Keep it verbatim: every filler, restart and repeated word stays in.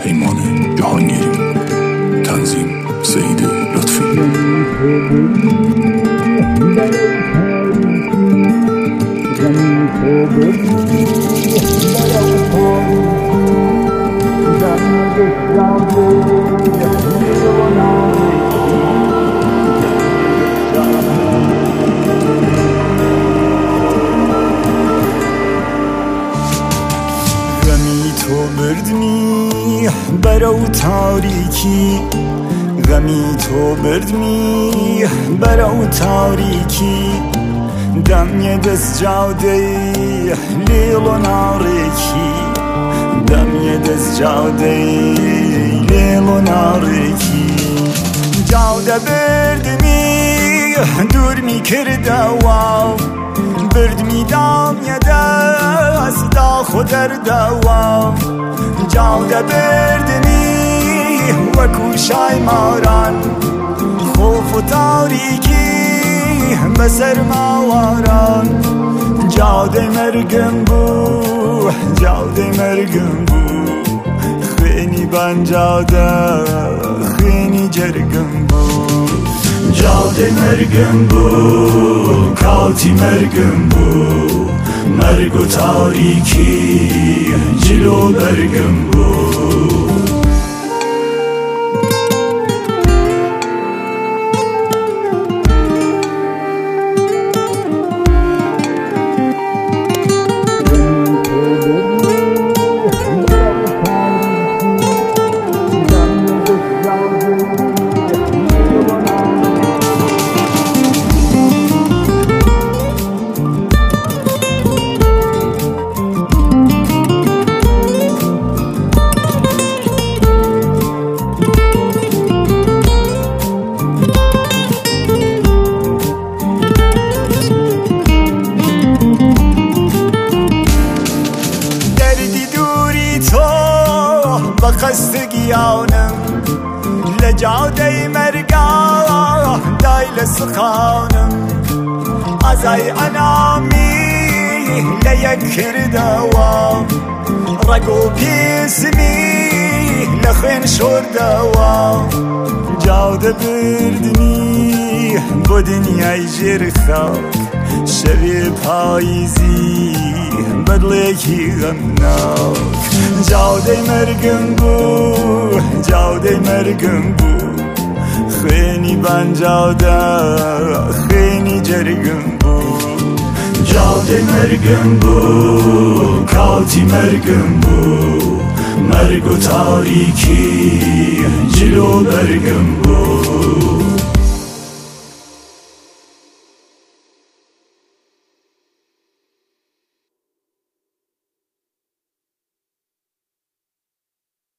پیمان جهانگیری. تنظیم سعید لطفی. غمی تو بردمی برو تاریکی، غمی تو بردمی برو تاریکی، دم یه دست جاده لیل و نارکی، دم یه دست جاده لیل و نارکی. جاده بردمی دور می کرده واو، بردمی دام یه دست دا خود در دوام. جاده بردمی وکو شای ماران، خوف و تاریکی بسر ماواران. جاده مرگم بو جاده مرگم بو، خیلی بان جاده خیلی جرگم بو. جاده مرگم بو کاتی مرگم بو، مرگ و تاریکی جلو برگم بو. بخستگیانم لجاده مرگا دایل سخانم، ازای انامی لیک کردوام، رگو پیسمی لخین شردوام. جاده بردنی با دنیای جرخاک، شبی پاییزی بدلکی غمناک. جاده مرگم بو جاده مرگم بو، خیلی بان جاده خیلی جرگم بو. جاده مرگم بو کاتی مرگم بو، مرگ و تاریکی جلو برگم بو.